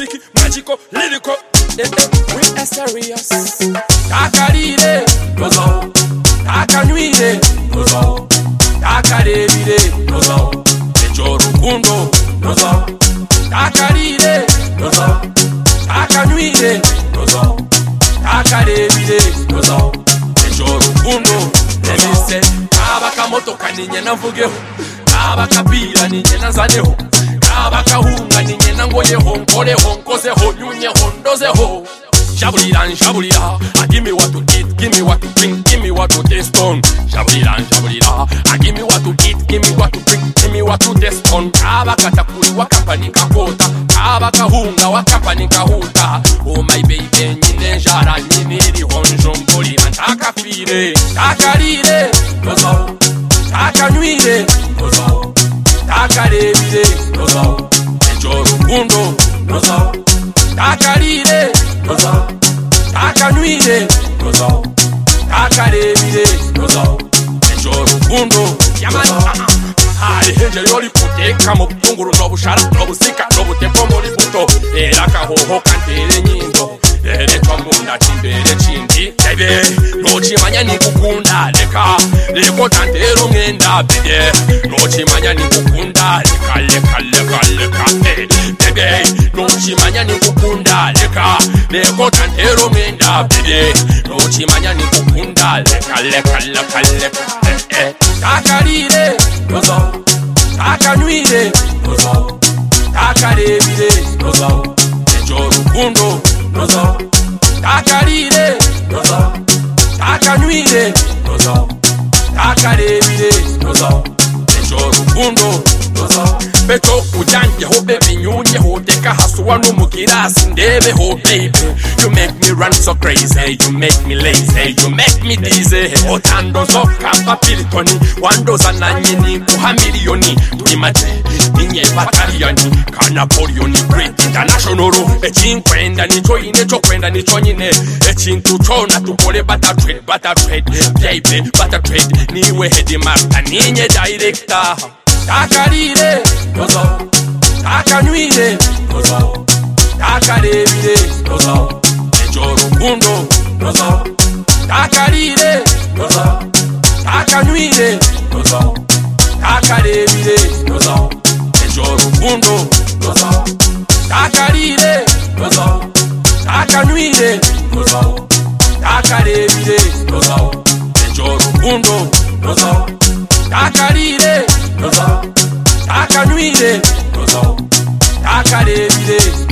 Freaky, magical, lyrical. We are serious. Takarire, gozo. Takanuire, gozo. Takarevire, gozo. Ejorukundo, gozo. Takarire, gozo. Takanuire, gozo. Takarevire, gozo. Ejorukundo, lemise. Kabaka motoka ninye navugeho. Kabaka pira ninye nazaneho. Kabaka hunga ninye nangoyeho. Nkoreho, nkozeho, nyunyeho, ndozeho. Shabulira, shabulira, give me what to eat, give me what to drink, give me what to taste on. Shabulira, shabulira, give me what to eat, give me what to drink, give me what to taste on. Kabaka takuri wakapani kakota, kabaka hunga wakapani kahuta. Oh my baby, nyine njara nyiniri honjomboli antakafire. Takarire, gozo, takanuire, gozo, takarevire, gozo, ejorukundo, gozo, takarire, gozo, takanuire, gozo, takarevire, gozo, ejorukundo, yamani. Hari henje yori kuteka mu butunguru no bushara no busika no butempo muri buto era kahoho kantere nyindo ere twamunda timbere chindi bebe no chimanya nikukunda leko tantero ngenda bebe no chimanya nikukunda leka bebe no chimanya nikukunda leko tantero ngenda bebe no chimanya nikukunda leka takarire, gozo, takanuire, gozo, takarevire, gozo, ejorukundo, gozo, takarire, gozo, takanuire, gozo, takarevire, gozo, ejorukundo, gozo. Beto ujanje ho baby nyunye ho teka hasuwa no mukirasi ndebe ho baby. You make me run so crazy, you make me lazy, you make me dizzy. Otando so kapa pilitoni, wando za nanyini kuhamilioni. Tuimaje, ninye batalioni, kana polioni, great international. Echinkwenda nicho ine chokwenda nicho nyine. Echintu chona tukole butter trade, baby, butter trade. Niwe head master, ninye director. Takarire, gozo, takanuire, gozo, takarevire, gozo, ejorukundo, gozo, takarire, gozo, takanuire, gozo, takarevire, gozo, ejorukundo, gozo, takarire, gozo, takanuire, gozo, takarevire, gozo, ejorukundo, gozo, takarire, gozo, takanuire, gozo, takarevire.